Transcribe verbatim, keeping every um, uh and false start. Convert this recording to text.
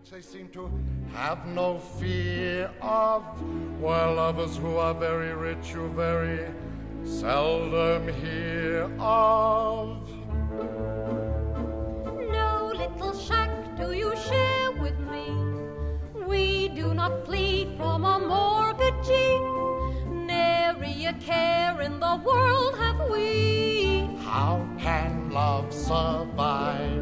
which they seem to have no fear of, while others who are very rich you very seldom hear of. No little shack do you share with me. We do not plead from a mortgagee. Nary a care in the world have we. How can love survive